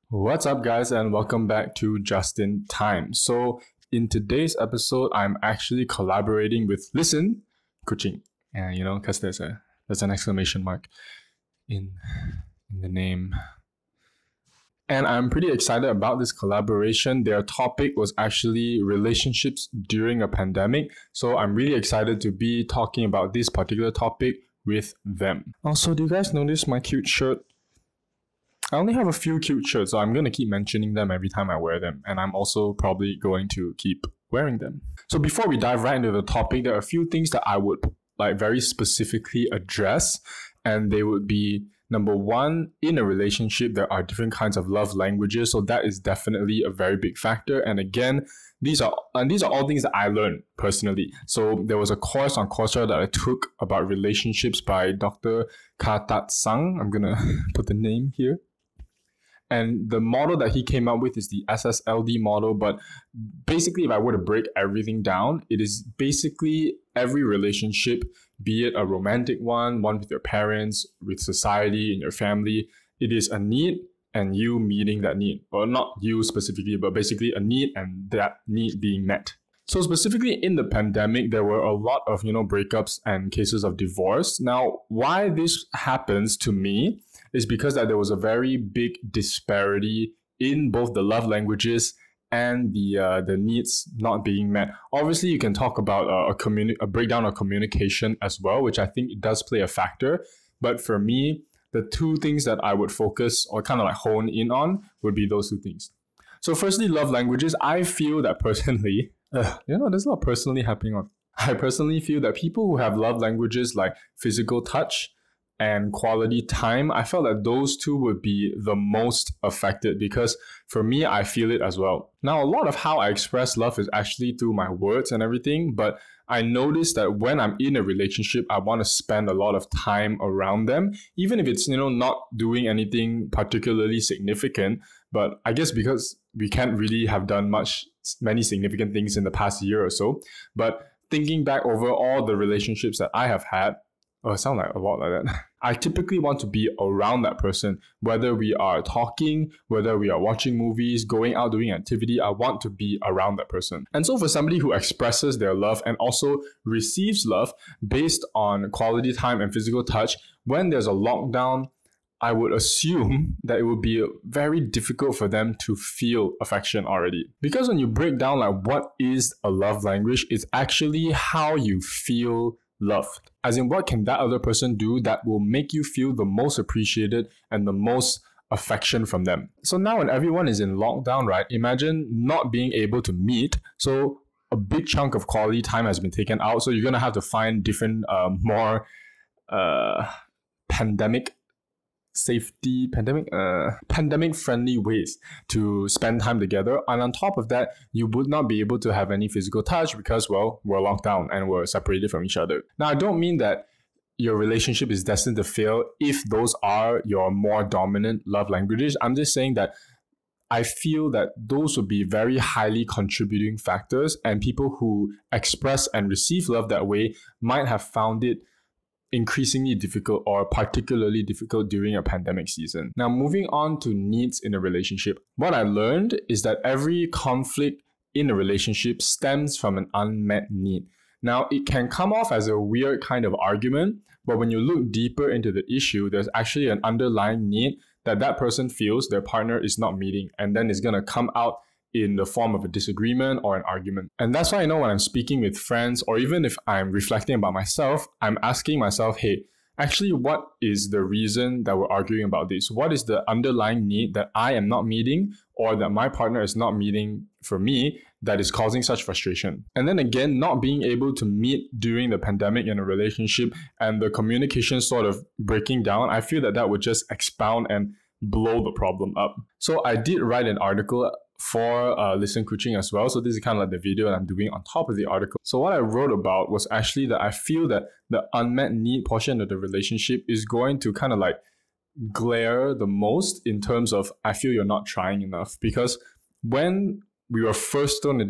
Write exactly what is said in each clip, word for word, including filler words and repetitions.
What's up, guys, and welcome back to Just in Time. So, in today's episode, I'm actually collaborating with Listen Kuching, and you know, because there's a there's an exclamation mark in in the name. And I'm pretty excited about this collaboration. Their topic was actually relationships during a pandemic. So I'm really excited to be talking about this particular topic with them. Also, do you guys notice my cute shirt? I only have a few cute shirts, so I'm going to keep mentioning them every time I wear them. And I'm also probably going to keep wearing them. So before we dive right into the topic, there are a few things that I would like very specifically address. And they would be, number one, in a relationship, there are different kinds of love languages. So that is definitely a very big factor. And again, these are and these are all things that I learned personally. So there was a course on Coursera that I took about relationships by Doctor Ka Tat Sang. I'm going to put the name here. And the model that he came up with is the S S L D model. But basically, if I were to break everything down, it is basically every relationship, be it a romantic one, one with your parents, with society, in your family, it is a need and you meeting that need. Or not you specifically, but basically a need and that need being met. So specifically in the pandemic, there were a lot of, you know, breakups and cases of divorce. Now, why this happens to me is because that there was a very big disparity in both the love languages and the uh, the needs not being met. Obviously, you can talk about uh, a communi- a breakdown of communication as well, which I think does play a factor. But for me, the two things that I would focus or kind of like hone in on would be those two things. So firstly, love languages. I feel that personally, uh, you know, there's a lot personally happening on. I personally feel that people who have love languages like physical touch and quality time, I felt that those two would be the most affected because for me, I feel it as well. Now, a lot of how I express love is actually through my words and everything, but I noticed that when I'm in a relationship, I want to spend a lot of time around them, even if it's, you know, not doing anything particularly significant. But I guess because we can't really have done much, many significant things in the past year or so. But thinking back over all the relationships that I have had, oh, it sounds like a lot like that. I typically want to be around that person, whether we are talking, whether we are watching movies, going out doing activity, I want to be around that person. And so for somebody who expresses their love and also receives love based on quality time and physical touch, when there's a lockdown, I would assume that it would be very difficult for them to feel affection already. Because when you break down like what is a love language, it's actually how you feel loved. As in, what can that other person do that will make you feel the most appreciated and the most affection from them? So now when everyone is in lockdown, right, imagine not being able to meet. So a big chunk of quality time has been taken out. So you're going to have to find different, uh, more uh, pandemic safety, pandemic, uh, pandemic friendly ways to spend time together. And on top of that, you would not be able to have any physical touch because, well, we're locked down and we're separated from each other. Now, I don't mean that your relationship is destined to fail if those are your more dominant love languages. I'm just saying that I feel that those would be very highly contributing factors, and people who express and receive love that way might have found it increasingly difficult or particularly difficult during a pandemic season. Now, moving on to needs in a relationship. What I learned is that every conflict in a relationship stems from an unmet need. Now, it can come off as a weird kind of argument, but when you look deeper into the issue, there's actually an underlying need that that person feels their partner is not meeting, and then it's going to come out in the form of a disagreement or an argument. And that's why I know when I'm speaking with friends, or even if I'm reflecting about myself, I'm asking myself, hey, actually, what is the reason that we're arguing about this? What is the underlying need that I am not meeting or that my partner is not meeting for me that is causing such frustration? And then again, not being able to meet during the pandemic in a relationship and the communication sort of breaking down, I feel that that would just expound and blow the problem up. So I did write an article for uh, Listen Kuching as well. So this is kind of like the video that I'm doing on top of the article. So what I wrote about was actually that I feel that the unmet need portion of the relationship is going to kind of like glare the most in terms of I feel you're not trying enough. Because when we were first thrown into this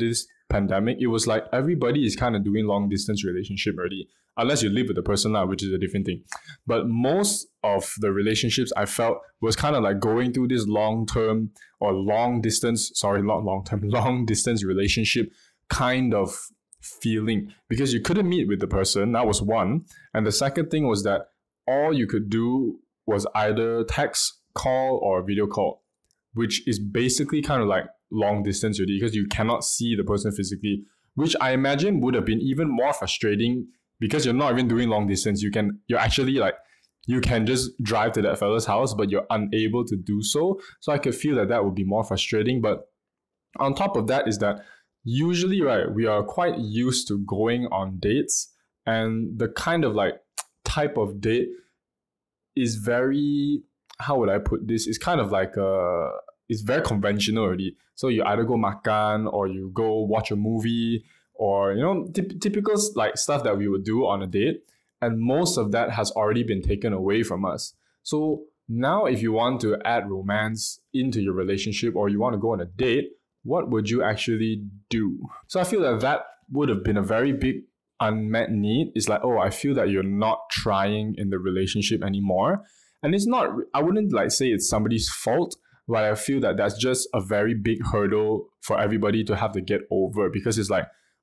pandemic, it was like everybody is kind of doing long distance relationship already, unless you live with the person now, which is a different thing. But most of the relationships I felt was kind of like going through this long term or long distance, sorry, not long term, long distance relationship kind of feeling, because you couldn't meet with the person. That was one. And the second thing was that all you could do was either text, call, or video call, which is basically kind of like long distance already, because you cannot see the person physically, which I imagine would have been even more frustrating, because you're not even doing long distance. You can, you're actually like, you can just drive to that fella's house, but you're unable to do so. So I could feel that that would be more frustrating. But on top of that is that usually, right, we are quite used to going on dates, and the kind of like type of date is very, how would I put this? It's kind of like a, it's very conventional already. So you either go makan, or you go watch a movie, or, you know, typ- typical like stuff that we would do on a date. And most of that has already been taken away from us. So now if you want to add romance into your relationship, or you want to go on a date, what would you actually do? So I feel that that would have been a very big unmet need. It's like, oh, I feel that you're not trying in the relationship anymore. And it's not, I wouldn't like say it's somebody's fault, but I feel that that's just a very big hurdle for everybody to have to get over, because it's like,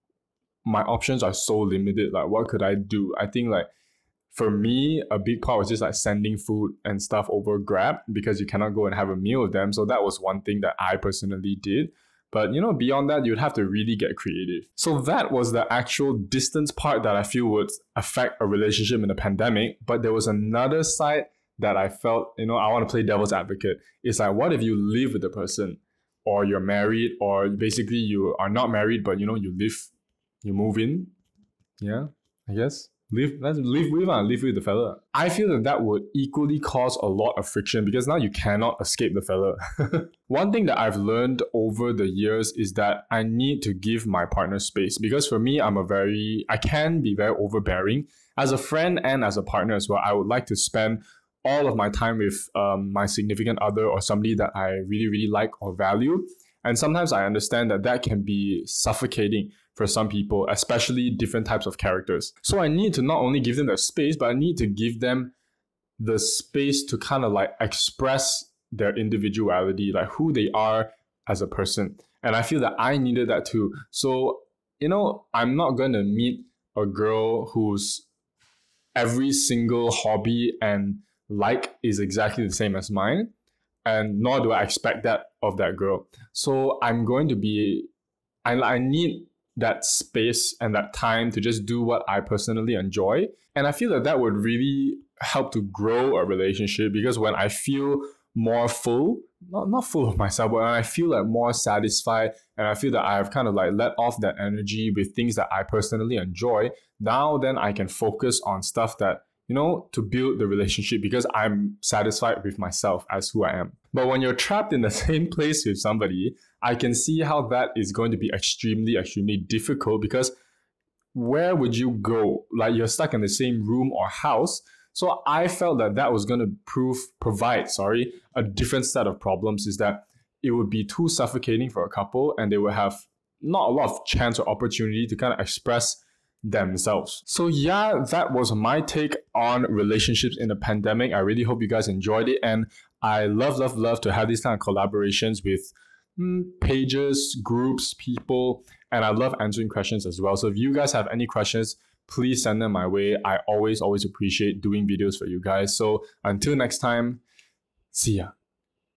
my options are so limited. Like, what could I do? I think like, for me, a big part was just like sending food and stuff over Grab, because you cannot go and have a meal with them. So that was one thing that I personally did. But, you know, beyond that, you'd have to really get creative. So that was the actual distance part that I feel would affect a relationship in the pandemic. But there was another side that I felt, you know, I want to play devil's advocate. It's like, what if you live with the person, or you're married, or basically you are not married, but, you know, you live, you move in. Yeah, I guess. Live, let's live with and live with the fella. I feel that that would equally cause a lot of friction, because now you cannot escape the fella. One thing that I've learned over the years is that I need to give my partner space, because for me, I'm a very, I can be very overbearing. As a friend and as a partner as well, I would like to spend all of my time with um, my significant other, or somebody that I really, really like or value. And sometimes I understand that that can be suffocating for some people, especially different types of characters. So I need to not only give them the space, but I need to give them the space to kind of like express their individuality, like who they are as a person. And I feel that I needed that too. So, you know, I'm not going to meet a girl whose every single hobby and like is exactly the same as mine. And nor do I expect that of that girl. So I'm going to be, I, I need that space and that time to just do what I personally enjoy. And I feel that that would really help to grow a relationship, because when I feel more full, not, not full of myself, but when I feel like more satisfied, and I feel that I have kind of like let off that energy with things that I personally enjoy, now then I can focus on stuff that, you know, to build the relationship, because I'm satisfied with myself as who I am. But when you're trapped in the same place with somebody, I can see how that is going to be extremely, extremely difficult, because where would you go? Like, you're stuck in the same room or house. So I felt that that was going to prove, provide, sorry, a different set of problems, is that it would be too suffocating for a couple, and they would have not a lot of chance or opportunity to kind of express themselves. So yeah, that was my take on relationships in the pandemic. I really hope you guys enjoyed it, and I love, love, love to have these kind of collaborations with mm, pages, groups, people, and I love answering questions as well. So if you guys have any questions, please send them my way. I always, always appreciate doing videos for you guys. So until next time, see ya.